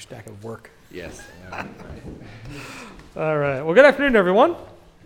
stack of work. Yes. All right. Well, good afternoon, everyone.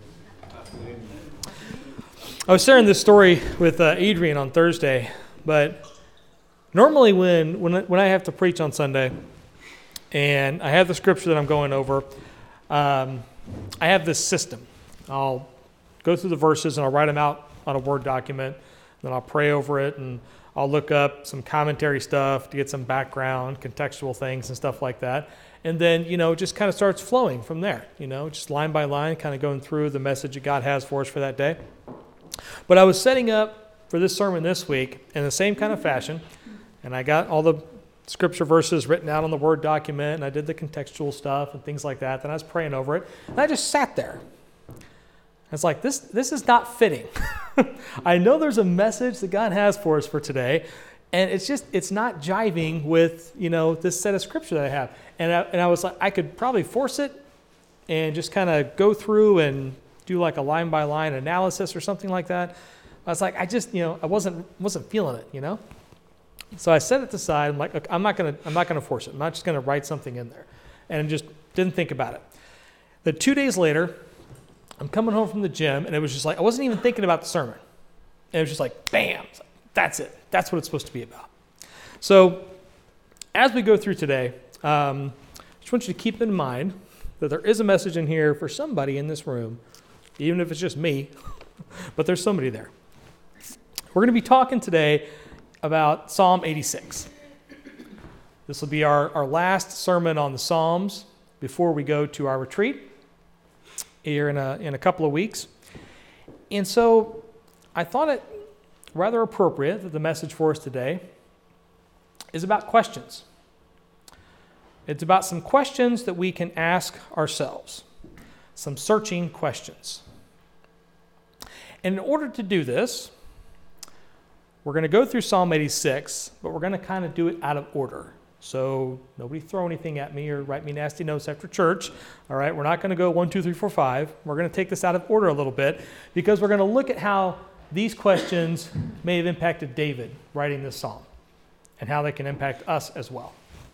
I was sharing this story with Adrian on Thursday, but normally when I have to preach on Sunday and I have the scripture that I'm going over, I have this system. I'll go through the verses and I'll write them out on a Word document, then I'll pray over it, and I'll look up some commentary stuff to get some background, contextual things and stuff like that. And then, it just kind of starts flowing from there, just line by line, kind of going through the message that God has for us for that day. But I was setting up for this sermon this week in the same kind of fashion, and I got all the scripture verses written out on the Word document, and I did the contextual stuff and things like that. Then I was praying over it, and I just sat there. It's like, this is not fitting. I know there's a message that God has for us for today, and it's not jiving with, this set of scripture that I have. And I was like, I could probably force it and just kind of go through and do like a line by line analysis or something like that. I was like, I just, I wasn't feeling it, So I set it aside. I'm like, okay, I'm not gonna force it. I'm not just gonna write something in there, and just didn't think about it. Then 2 days later, I'm coming home from the gym, and it was just like I wasn't even thinking about the sermon. And it was just like, bam! That's it. That's what it's supposed to be about. So as we go through today, I just want you to keep in mind that there is a message in here for somebody in this room, even if it's just me, but there's somebody there. We're going to be talking today about Psalm 86. This will be our last sermon on the Psalms before we go to our retreat here in a couple of weeks. And so I thought it rather appropriate that the message for us today is about questions. It's about some questions that we can ask ourselves, some searching questions. And in order to do this, we're going to go through Psalm 86, but we're going to kind of do it out of order. So nobody throw anything at me or write me nasty notes after church. All right, we're not going to go 1, 2, 3, 4, 5. We're going to take this out of order a little bit because we're going to look at how these questions may have impacted David writing this psalm and how they can impact us as well.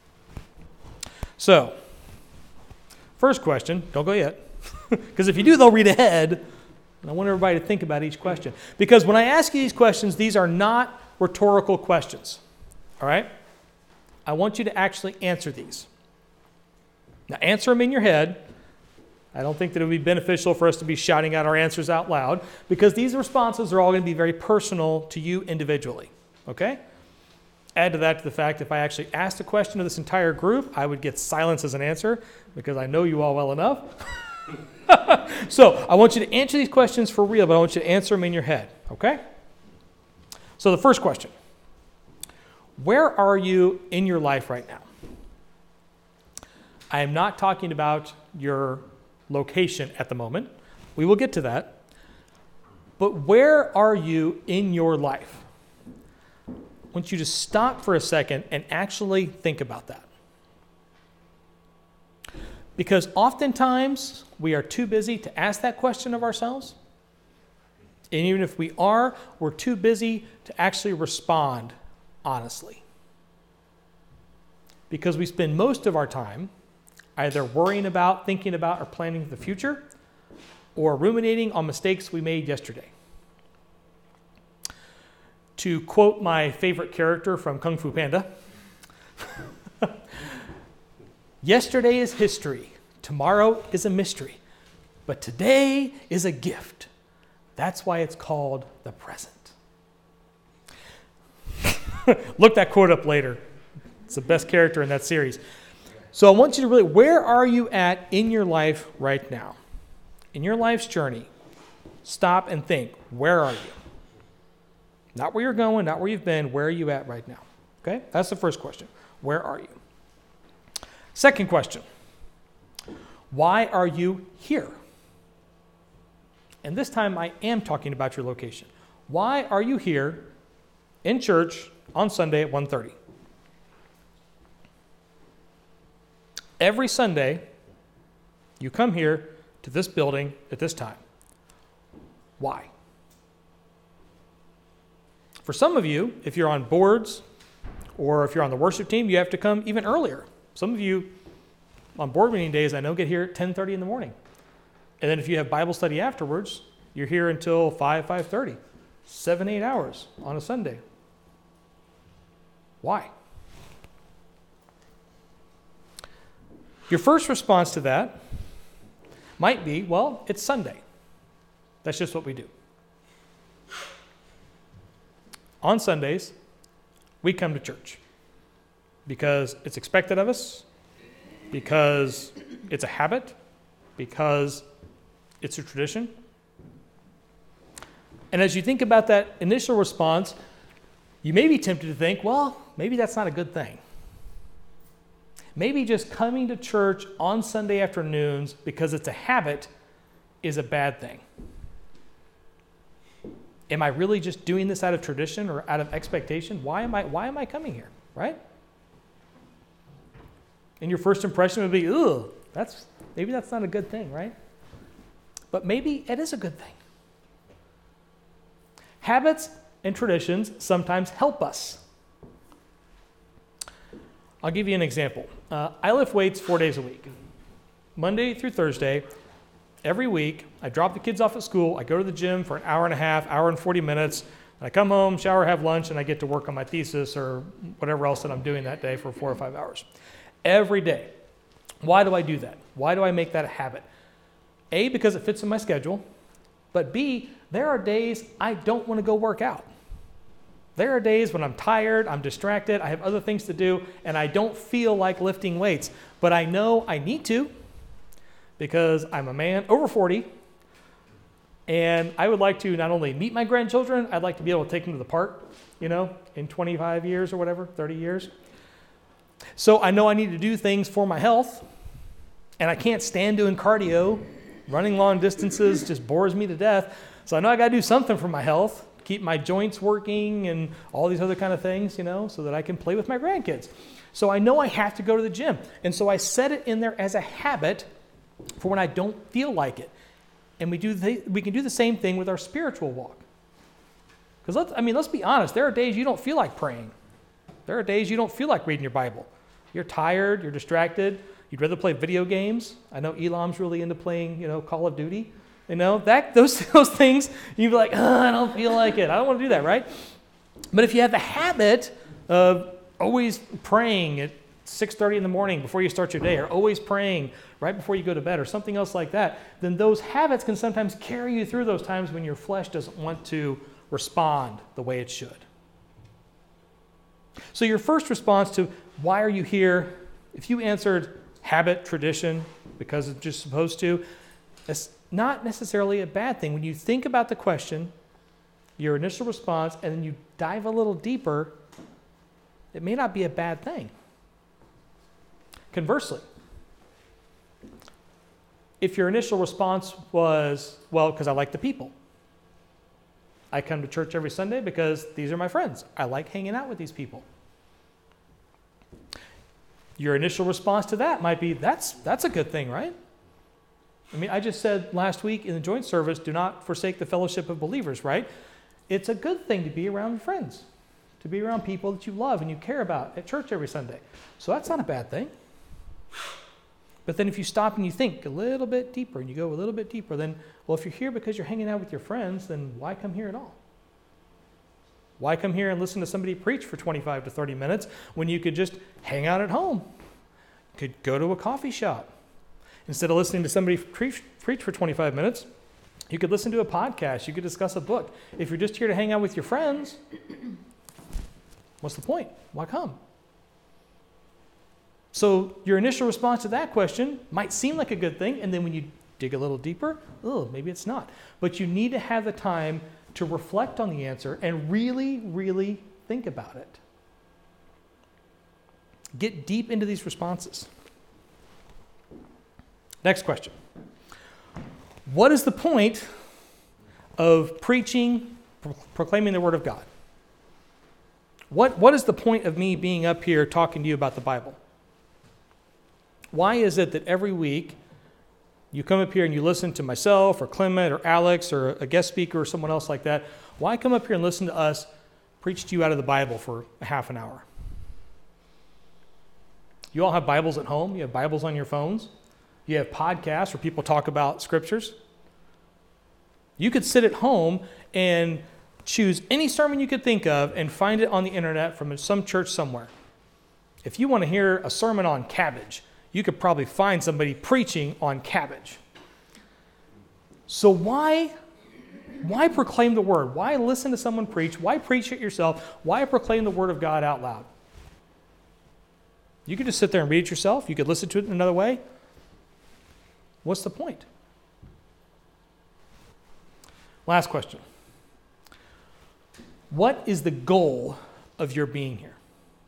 So, first question, don't go yet, because if you do, they'll read ahead. And I want everybody to think about each question. Because when I ask you these questions, these are not rhetorical questions. All right? I want you to actually answer these. Now, answer them in your head. I don't think that it would be beneficial for us to be shouting out our answers out loud, because these responses are all going to be very personal to you individually. Okay? Add to that to the fact if I actually asked a question to this entire group, I would get silence as an answer, because I know you all well enough. So I want you to answer these questions for real, but I want you to answer them in your head. Okay? So the first question. Where are you in your life right now? I am not talking about your location at the moment. We will get to that. But where are you in your life? I want you to stop for a second and actually think about that. Because oftentimes we are too busy to ask that question of ourselves. And even if we are, we're too busy to actually respond honestly. Because we spend most of our time either worrying about, thinking about, or planning for the future, or ruminating on mistakes we made yesterday. To quote my favorite character from Kung Fu Panda, yesterday is history, tomorrow is a mystery, but today is a gift. That's why it's called the present. Look that quote up later. It's the best character in that series. So I want you to really, where are you at in your life right now? In your life's journey, stop and think, where are you? Not where you're going, not where you've been, where are you at right now? Okay? That's the first question. Where are you? Second question. Why are you here? And this time I am talking about your location. Why are you here in church on Sunday at 1:30? Every Sunday, you come here to this building at this time. Why? For some of you, if you're on boards or if you're on the worship team, you have to come even earlier. Some of you on board meeting days, I know, get here at 10:30 in the morning. And then if you have Bible study afterwards, you're here until 5:30, 7-8 hours on a Sunday. Why? Your first response to that might be, well, it's Sunday. That's just what we do. On Sundays, we come to church because it's expected of us, because it's a habit, because it's a tradition. And as you think about that initial response, you may be tempted to think, well, maybe that's not a good thing. Maybe just coming to church on Sunday afternoons because it's a habit is a bad thing. Am I really just doing this out of tradition or out of expectation? Why am I coming here, right? And your first impression would be, maybe that's not a good thing, right? But maybe it is a good thing. Habits and traditions sometimes help us. I'll give you an example. I lift weights 4 days a week. Monday through Thursday, every week, I drop the kids off at school, I go to the gym for an hour and a half, hour and 40 minutes, and I come home, shower, have lunch, and I get to work on my thesis or whatever else that I'm doing that day for 4 or 5 hours. Every day. Why do I do that? Why do I make that a habit? A, because it fits in my schedule, but B, there are days I don't want to go work out. There are days when I'm tired, I'm distracted, I have other things to do, and I don't feel like lifting weights. But I know I need to because I'm a man over 40, and I would like to not only meet my grandchildren, I'd like to be able to take them to the park, in 25 years or whatever, 30 years. So I know I need to do things for my health, and I can't stand doing cardio. Running long distances just bores me to death. So I know I got to do something for my health, keep my joints working and all these other kind of things, so that I can play with my grandkids. So I know I have to go to the gym. And so I set it in there as a habit for when I don't feel like it. And we can do the same thing with our spiritual walk. Because let's be honest, there are days you don't feel like praying. There are days you don't feel like reading your Bible. You're tired, you're distracted, you'd rather play video games. I know Elam's really into playing, Call of Duty. Those things, you'd be like, I don't feel like it. I don't want to do that, right? But if you have the habit of always praying at 6:30 in the morning before you start your day, or always praying right before you go to bed, or something else like that, then those habits can sometimes carry you through those times when your flesh doesn't want to respond the way it should. So your first response to why are you here, if you answered habit, tradition, because it's just supposed to, it's not necessarily a bad thing. When you think about the question, your initial response, and then you dive a little deeper, it may not be a bad thing. Conversely, if your initial response was, well, because I like the people. I come to church every Sunday because these are my friends. I like hanging out with these people. Your initial response to that might be, that's a good thing, right? I just said last week in the joint service, do not forsake the fellowship of believers, right? It's a good thing to be around your friends, to be around people that you love and you care about at church every Sunday. So that's not a bad thing. But then if you stop and you think a little bit deeper and you go a little bit deeper, then, well, if you're here because you're hanging out with your friends, then why come here at all? Why come here and listen to somebody preach for 25 to 30 minutes when you could just hang out at home? You could go to a coffee shop. Instead of listening to somebody preach for 25 minutes, you could listen to a podcast. You could discuss a book. If you're just here to hang out with your friends, what's the point? Why come? So your initial response to that question might seem like a good thing, and then when you dig a little deeper, maybe it's not. But you need to have the time to reflect on the answer and really, really think about it. Get deep into these responses. Next question. What is the point of preaching, proclaiming the Word of God? What is the point of me being up here talking to you about the Bible? Why is it that every week you come up here and you listen to myself or Clement or Alex or a guest speaker or someone else like that? Why come up here and listen to us preach to you out of the Bible for a half an hour? You all have Bibles at home. You have Bibles on your phones. You have podcasts where people talk about scriptures. You could sit at home and choose any sermon you could think of and find it on the internet from some church somewhere. If you want to hear a sermon on cabbage, you could probably find somebody preaching on cabbage. So why proclaim the word? Why listen to someone preach? Why preach it yourself? Why proclaim the word of God out loud? You could just sit there and read it yourself. You could listen to it in another way. What's the point? Last question. What is the goal of your being here?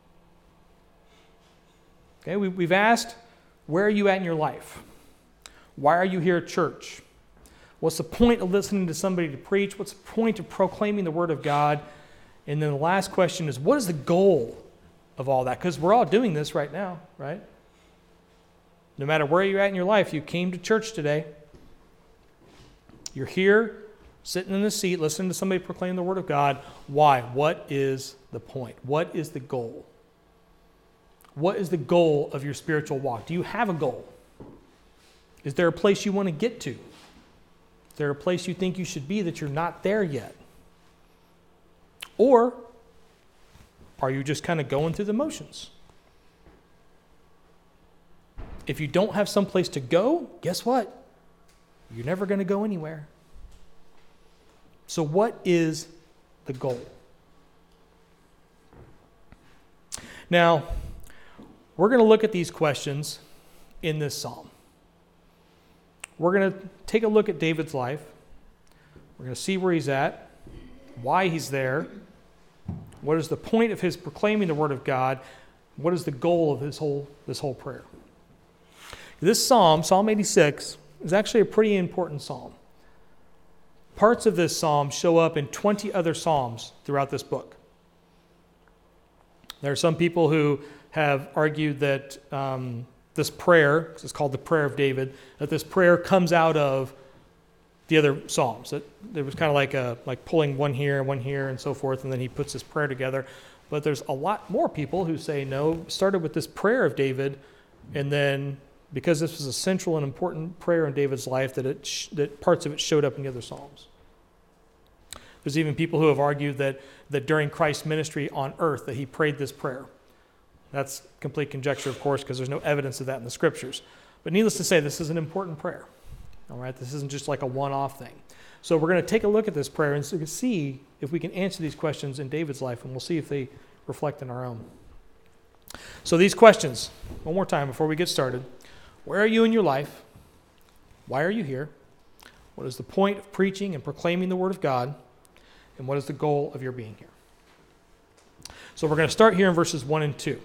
Okay, we've asked, where are you at in your life? Why are you here at church? What's the point of listening to somebody to preach? What's the point of proclaiming the word of God? And then the last question is, what is the goal of all that? Because we're all doing this right now, right? No matter where you're at in your life, you came to church today. You're here, sitting in the seat, listening to somebody proclaim the word of God. Why? What is the point? What is the goal? What is the goal of your spiritual walk? Do you have a goal? Is there a place you want to get to? Is there a place you think you should be that you're not there yet? Or are you just kind of going through the motions? If you don't have some place to go, guess what? You're never going to go anywhere. So what is the goal? Now, we're going to look at these questions in this psalm. We're going to take a look at David's life. We're going to see where he's at, why he's there, what is the point of his proclaiming the word of God, what is the goal of this whole prayer. This psalm, Psalm 86, is actually a pretty important psalm. Parts of this psalm show up in 20 other psalms throughout this book. There are some people who have argued that this prayer, it's called the Prayer of David, that this prayer comes out of the other psalms. That there was kind of like pulling one here and so forth, and then he puts this prayer together. But there's a lot more people who say no, it started with this prayer of David, and then because this was a central and important prayer in David's life, that parts of it showed up in the other psalms. There's even people who have argued that during Christ's ministry on earth that he prayed this prayer. That's complete conjecture, of course, because there's no evidence of that in the scriptures. But needless to say, this is an important prayer. All right, this isn't just like a one-off thing. So we're going to take a look at this prayer and see if we can answer these questions in David's life, and we'll see if they reflect in our own. So these questions, one more time before we get started. Where are you in your life? Why are you here? What is the point of preaching and proclaiming the word of God? And what is the goal of your being here? So we're going to start here in verses 1 and 2.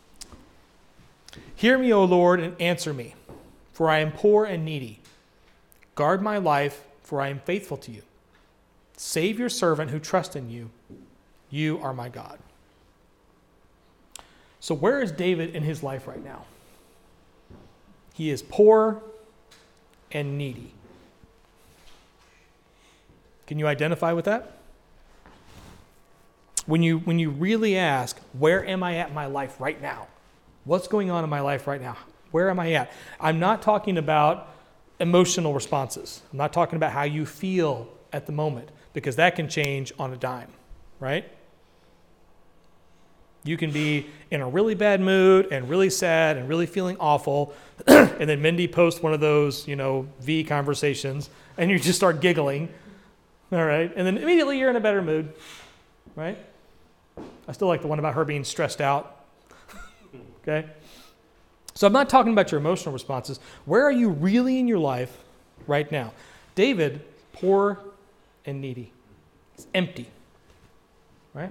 Hear me, O Lord, and answer me, for I am poor and needy. Guard my life, for I am faithful to you. Save your servant who trusts in you. You are my God. So where is David in his life right now? He is poor and needy. Can you identify with that? When you really ask, where am I at in my life right now? What's going on in my life right now? Where am I at? I'm not talking about emotional responses. I'm not talking about how you feel at the moment, because that can change on a dime, right? You can be in a really bad mood and really sad and really feeling awful, and then Mindy posts one of those, V conversations, and you just start giggling, all right? And then immediately you're in a better mood, right? I still like the one about her being stressed out, okay? So I'm not talking about your emotional responses. Where are you really in your life right now? David, poor and needy. It's empty, right?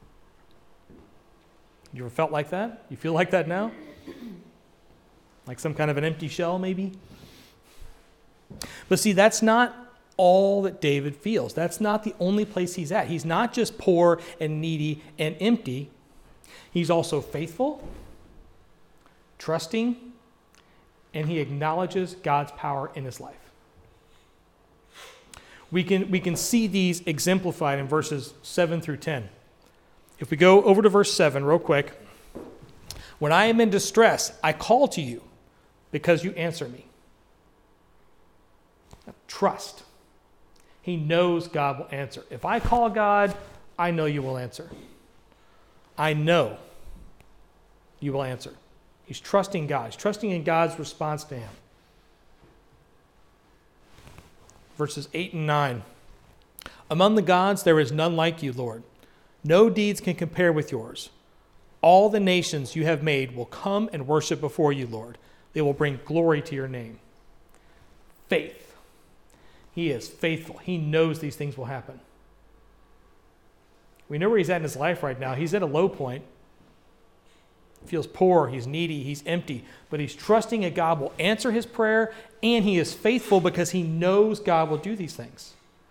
You ever felt like that? You feel like that now? Like some kind of an empty shell, maybe? But see, that's not all that David feels. That's not the only place he's at. He's not just poor and needy and empty. He's also faithful, trusting, and he acknowledges God's power in his life. We can see these exemplified in verses 7 through 10. If we go over to verse 7 real quick, When I am in distress, I call to you because you answer me. Trust. He knows God will answer. If I call God, I know you will answer. I know you will answer. He's trusting God. He's trusting in God's response to him. Verses 8 and 9. Among the gods there is none like you, Lord. No deeds can compare with yours. All the nations you have made will come and worship before you, Lord. They will bring glory to your name. Faith. He is faithful. He knows these things will happen. We know where he's at in his life right now. He's at a low point. He feels poor, he's needy, he's empty. But he's trusting that God will answer his prayer, and he is faithful because he knows God will do these things.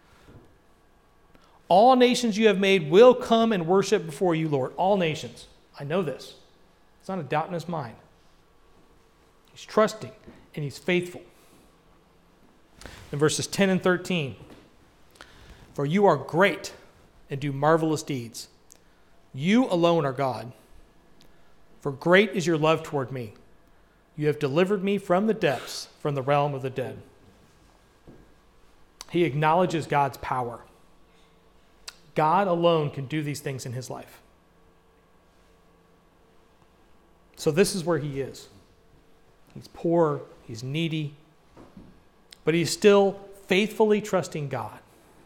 All nations you have made will come and worship before you, Lord. All nations. I know this. It's not a doubt in his mind. He's trusting and he's faithful. In verses 10 and 13, for you are great and do marvelous deeds. You alone are God. For great is your love toward me. You have delivered me from the depths, from the realm of the dead. He acknowledges God's power. God alone can do these things in his life. So this is where he is. He's poor, he's needy, but he's still faithfully trusting God.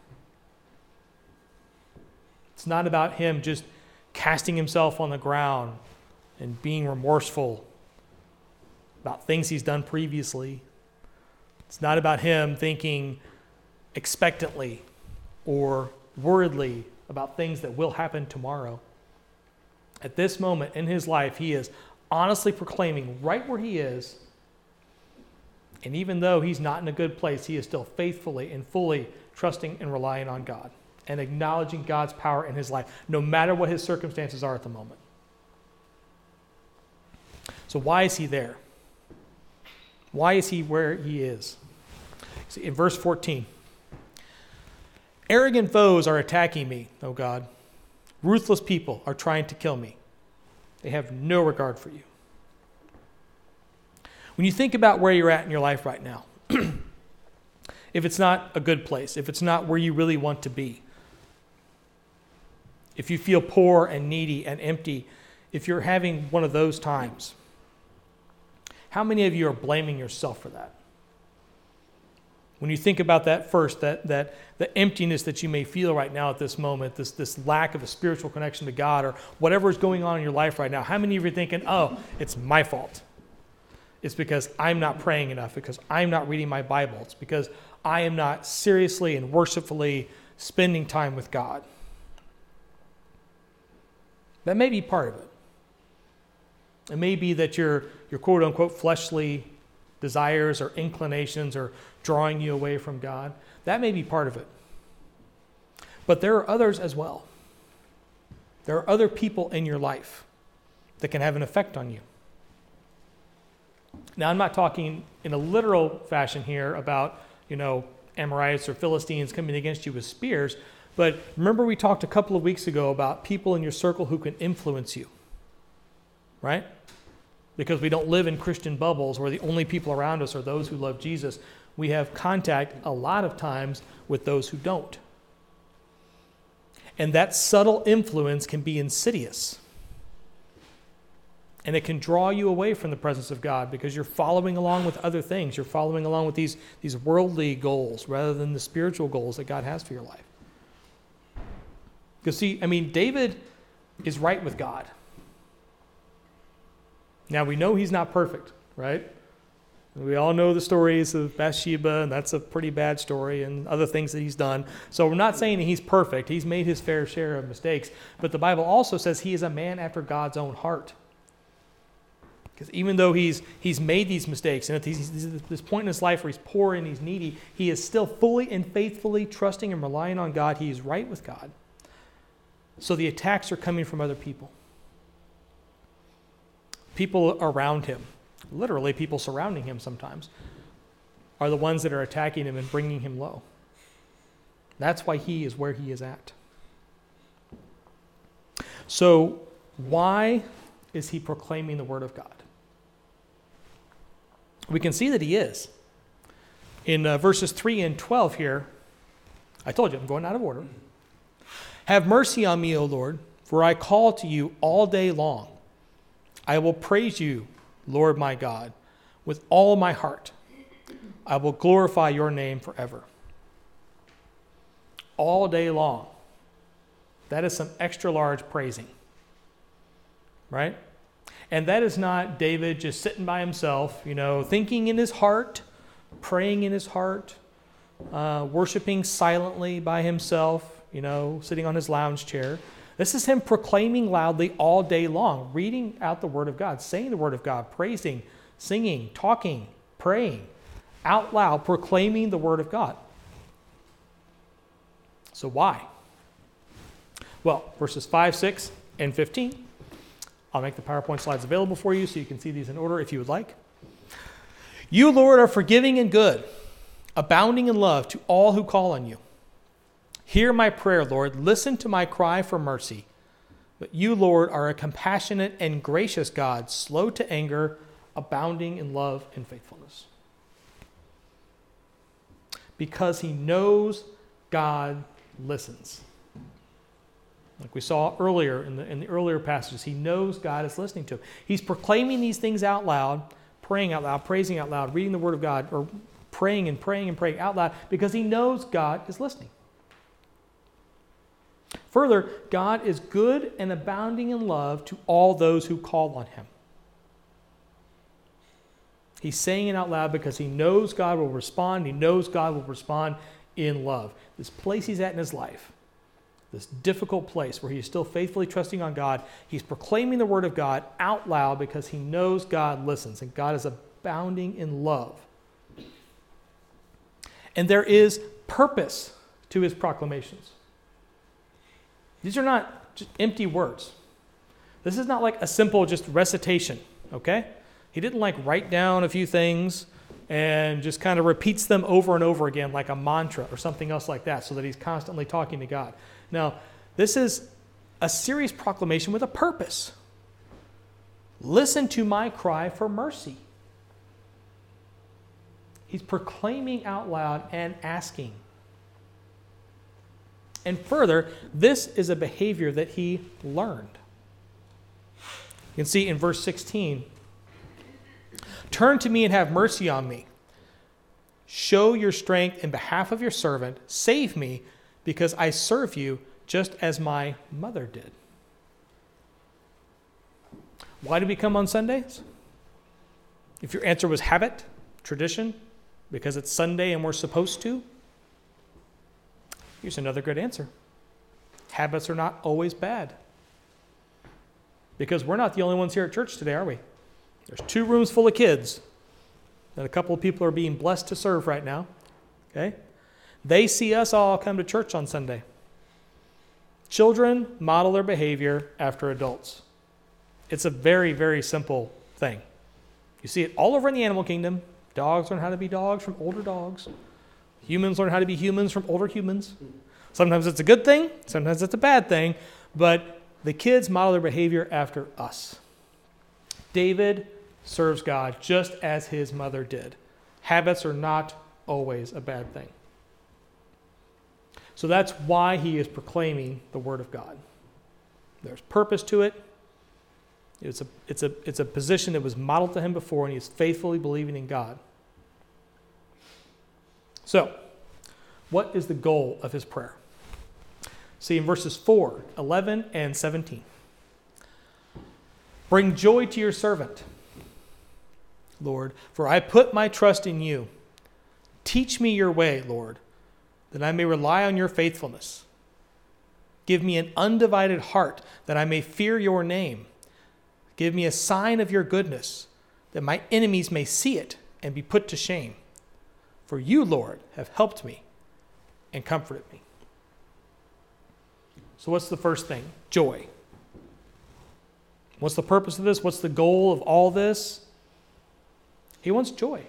It's not about him just casting himself on the ground and being remorseful about things he's done previously. It's not about him thinking expectantly or worriedly about things that will happen tomorrow. At this moment in his life, he is honestly proclaiming right where he is, and even though he's not in a good place, he is still faithfully and fully trusting and relying on God and acknowledging God's power in his life, no matter what his circumstances are at the moment. So why is he there? Why is he where he is? See, in verse 14, arrogant foes are attacking me, O God. Ruthless people are trying to kill me. They have no regard for you. When you think about where you're at in your life right now, if it's not a good place, if it's not where you really want to be, if you feel poor and needy and empty, if you're having one of those times, how many of you are blaming yourself for that? When you think about that first, that the emptiness that you may feel right now at this moment, this lack of a spiritual connection to God or whatever is going on in your life right now, how many of you are thinking, oh, it's my fault? It's because I'm not praying enough, because I'm not reading my Bible. It's because I am not seriously and worshipfully spending time with God. That may be part of it. It may be that your quote-unquote fleshly desires or inclinations are drawing you away from God. That may be part of it. But there are others as well. There are other people in your life that can have an effect on you. Now, I'm not talking in a literal fashion here about, Amorites or Philistines coming against you with spears, but remember we talked a couple of weeks ago about people in your circle who can influence you, right? Because we don't live in Christian bubbles where the only people around us are those who love Jesus. We have contact a lot of times with those who don't. And that subtle influence can be insidious. And it can draw you away from the presence of God because you're following along with other things. You're following along with these worldly goals rather than the spiritual goals that God has for your life. Because see, David is right with God. Now, we know he's not perfect, right? We all know the stories of Bathsheba, and that's a pretty bad story, and other things that he's done. So we're not saying he's perfect. He's made his fair share of mistakes. But the Bible also says he is a man after God's own heart. Because even though he's made these mistakes, and at this point in his life where he's poor and he's needy, he is still fully and faithfully trusting and relying on God. He is right with God. So the attacks are coming from other people. People around him, literally people surrounding him sometimes, are the ones that are attacking him and bringing him low. That's why he is where he is at. So why is he proclaiming the word of God? We can see that he is. In verses 3 and 12 here, I told you I'm going out of order. Have mercy on me, O Lord, for I call to you all day long. I will praise you, Lord my God, with all my heart. I will glorify your name forever. All day long. That is some extra large praising. Right? And that is not David just sitting by himself, thinking in his heart, praying in his heart, worshiping silently by himself, sitting on his lounge chair. This is him proclaiming loudly all day long, reading out the word of God, saying the word of God, praising, singing, talking, praying, out loud, proclaiming the word of God. So why? Well, verses 5, 6, and 15. I'll make the PowerPoint slides available for you so you can see these in order if you would like. You, Lord, are forgiving and good, abounding in love to all who call on you. Hear my prayer, Lord. Listen to my cry for mercy. But you, Lord, are a compassionate and gracious God, slow to anger, abounding in love and faithfulness. Because he knows God listens. Like we saw earlier in the earlier passages, he knows God is listening to him. He's proclaiming these things out loud, praying out loud, praising out loud, reading the word of God, or praying out loud because he knows God is listening. Further, God is good and abounding in love to all those who call on him. He's saying it out loud because he knows God will respond. He knows God will respond in love. This place he's at in his life, this difficult place where he is still faithfully trusting on God, he's proclaiming the word of God out loud because he knows God listens and God is abounding in love. And there is purpose to his proclamations. These are not just empty words. This is not like a simple just recitation, okay? He didn't write down a few things and just kind of repeats them over and over again like a mantra or something else like that so that he's constantly talking to God. Now, this is a serious proclamation with a purpose. Listen to my cry for mercy. He's proclaiming out loud and asking. And further, this is a behavior that he learned. You can see in verse 16, turn to me and have mercy on me. Show your strength in behalf of your servant. Save me, because I serve you just as my mother did. Why do we come on Sundays? If your answer was habit, tradition, because it's Sunday and we're supposed to, here's another good answer. Habits are not always bad. Because we're not the only ones here at church today, are we? There's 2 rooms full of kids that a couple of people are being blessed to serve right now. Okay? They see us all come to church on Sunday. Children model their behavior after adults. It's a very, very simple thing. You see it all over in the animal kingdom. Dogs learn how to be dogs from older dogs. Humans learn how to be humans from older humans. Sometimes it's a good thing, sometimes it's a bad thing, but the kids model their behavior after us. David serves God just as his mother did. Habits are not always a bad thing. So that's why he is proclaiming the word of God. There's purpose to it. It's a position that was modeled to him before, and he is faithfully believing in God. So, what is the goal of his prayer? See in verses 4, 11, and 17. Bring joy to your servant, Lord, for I put my trust in you. Teach me your way, Lord, that I may rely on your faithfulness. Give me an undivided heart, that I may fear your name. Give me a sign of your goodness, that my enemies may see it and be put to shame. For you, Lord, have helped me and comforted me. So what's the first thing? Joy. What's the purpose of this? What's the goal of all this? He wants joy.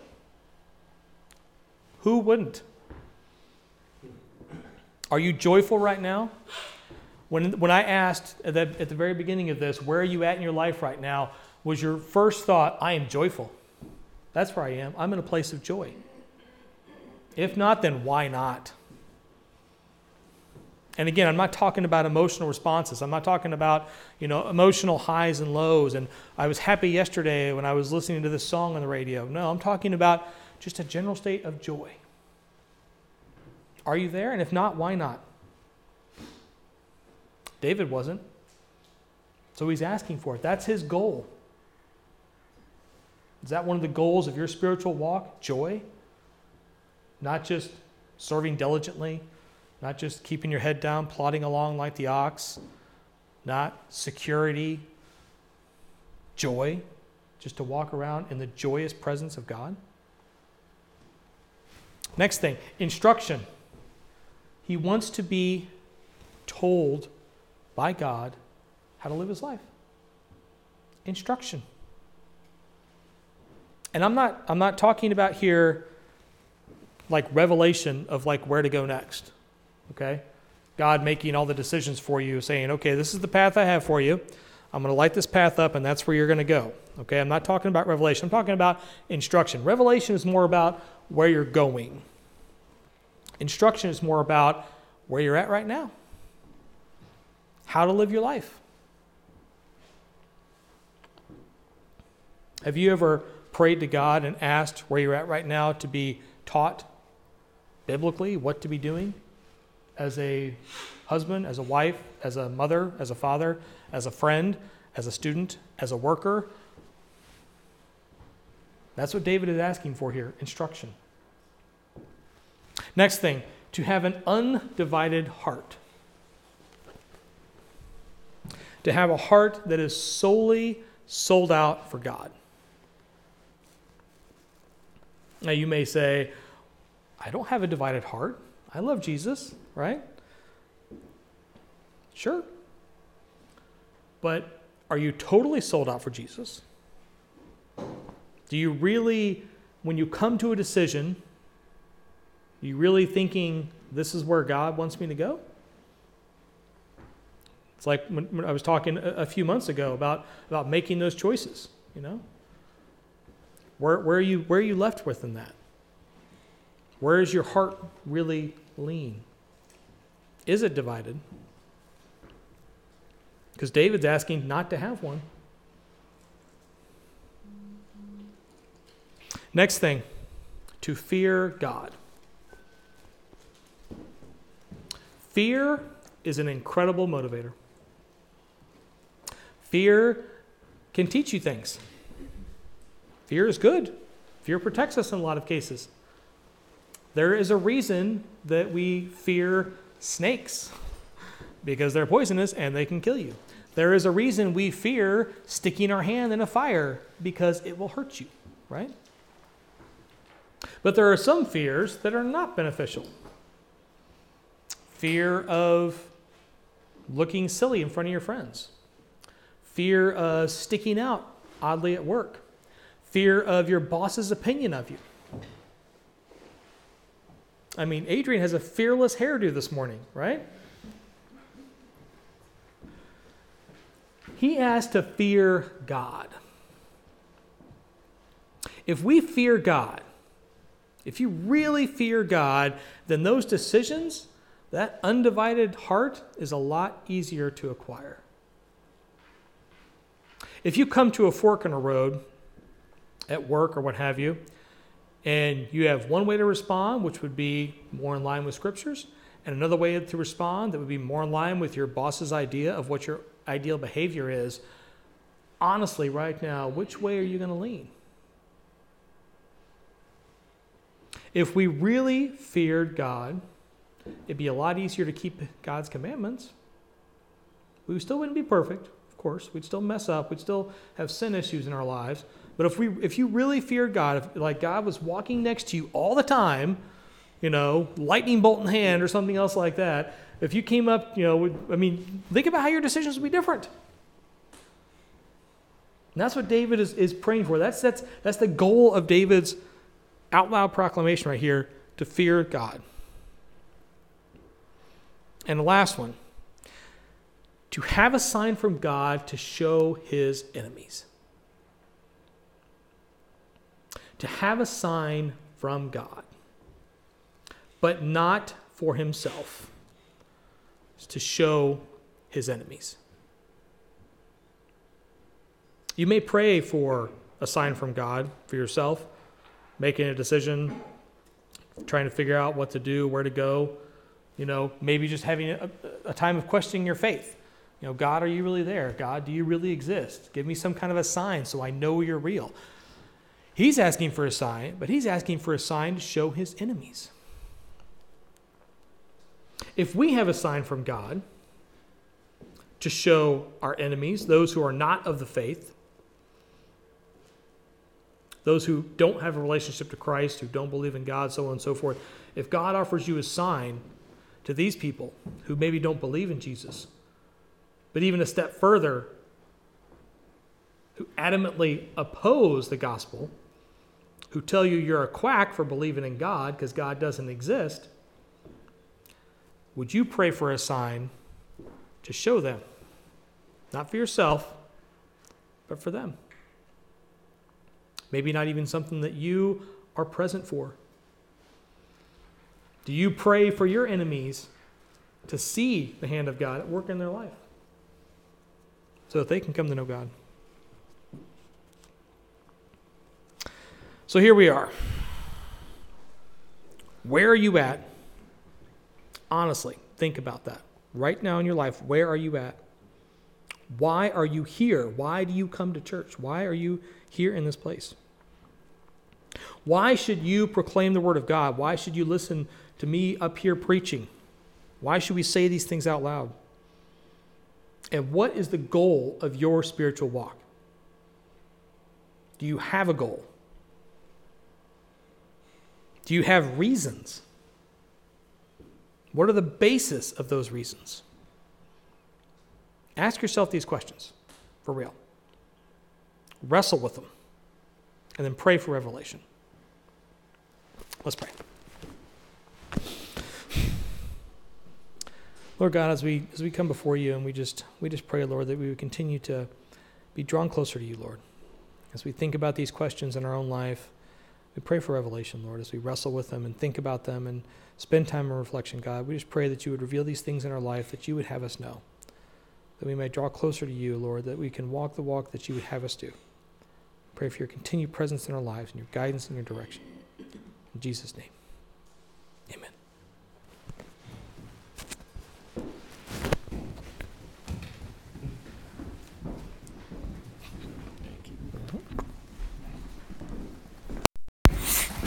Who wouldn't? Are you joyful right now? When I asked at the very beginning of this, where are you at in your life right now, was your first thought, I am joyful? That's where I am. I'm in a place of joy. If not, then why not? And again, I'm not talking about emotional responses. I'm not talking about, emotional highs and lows. And I was happy yesterday when I was listening to this song on the radio. No, I'm talking about just a general state of joy. Are you there? And if not, why not? David wasn't. So he's asking for it. That's his goal. Is that one of the goals of your spiritual walk? Joy? Not just serving diligently, not just keeping your head down, plodding along like the ox, not security, joy, just to walk around in the joyous presence of God. Next thing, instruction. He wants to be told by God how to live his life. Instruction. And I'm not talking about here like revelation of like where to go next. Okay? God making all the decisions for you, saying, okay, this is the path I have for you. I'm going to light this path up and that's where you're going to go. Okay? I'm not talking about revelation. I'm talking about instruction. Revelation is more about where you're going. Instruction is more about where you're at right now. How to live your life. Have you ever prayed to God and asked where you're at right now to be taught biblically what to be doing as a husband, as a wife, as a mother, as a father, as a friend, as a student, as a worker? That's what David is asking for here, instruction. Next thing, to have an undivided heart. To have a heart that is solely sold out for God. Now you may say, I don't have a divided heart. I love Jesus, right? Sure. But are you totally sold out for Jesus? Do you really, when you come to a decision, are you really thinking, this is where God wants me to go? It's like when I was talking a few months ago about making those choices, Where are you left with in that? Where is your heart really lean? Is it divided? Because David's asking not to have one. Next thing, to fear God. Fear is an incredible motivator. Fear can teach you things. Fear is good. Fear protects us in a lot of cases. There is a reason that we fear snakes, because they're poisonous and they can kill you. There is a reason we fear sticking our hand in a fire, because it will hurt you, right? But there are some fears that are not beneficial. Fear of looking silly in front of your friends. Fear of sticking out oddly at work. Fear of your boss's opinion of you. I mean, Adrian has a fearless hairdo this morning, right? He asked to fear God. If we fear God, if you really fear God, then those decisions, that undivided heart is a lot easier to acquire. If you come to a fork in a road at work or what have you, and you have one way to respond, which would be more in line with scriptures, and another way to respond that would be more in line with your boss's idea of what your ideal behavior is, honestly, right now, which way are you going to lean? If we really feared God, it'd be a lot easier to keep God's commandments. We still wouldn't be perfect, of course. We'd still mess up. We'd still have sin issues in our lives. But if you really feared God, if like God was walking next to you all the time, lightning bolt in hand or something else like that, if you came up, think about how your decisions would be different. And that's what David is praying for. That's the goal of David's out loud proclamation right here, to fear God. And the last one, to have a sign from God to show his enemies. To have a sign from God, but not for himself, to show his enemies. You may pray for a sign from God for yourself, making a decision, trying to figure out what to do, where to go, maybe just having a time of questioning your faith. God, are you really there? God, do you really exist? Give me some kind of a sign so I know you're real. He's asking for a sign, but he's asking for a sign to show his enemies. If we have a sign from God to show our enemies, those who are not of the faith, those who don't have a relationship to Christ, who don't believe in God, so on and so forth, if God offers you a sign to these people who maybe don't believe in Jesus, but even a step further, who adamantly oppose the gospel, who tell you you're a quack for believing in God because God doesn't exist, would you pray for a sign to show them? Not for yourself, but for them. Maybe not even something that you are present for. Do you pray for your enemies to see the hand of God at work in their life so that they can come to know God? So here we are. Where are you at? Honestly, think about that. Right now in your life, where are you at? Why are you here? Why do you come to church? Why are you here in this place? Why should you proclaim the word of God? Why should you listen to me up here preaching? Why should we say these things out loud? And what is the goal of your spiritual walk? Do you have a goal? Do you have reasons? What are the basis of those reasons? Ask yourself these questions for real. Wrestle with them. And then pray for revelation. Let's pray. Lord God, as we come before you and we just pray, Lord, that we would continue to be drawn closer to you, Lord. As we think about these questions in our own life, we pray for revelation, Lord, as we wrestle with them and think about them and spend time in reflection, God. We just pray that you would reveal these things in our life that you would have us know, that we may draw closer to you, Lord, that we can walk the walk that you would have us do. Pray for your continued presence in our lives and your guidance and your direction. In Jesus' name, amen.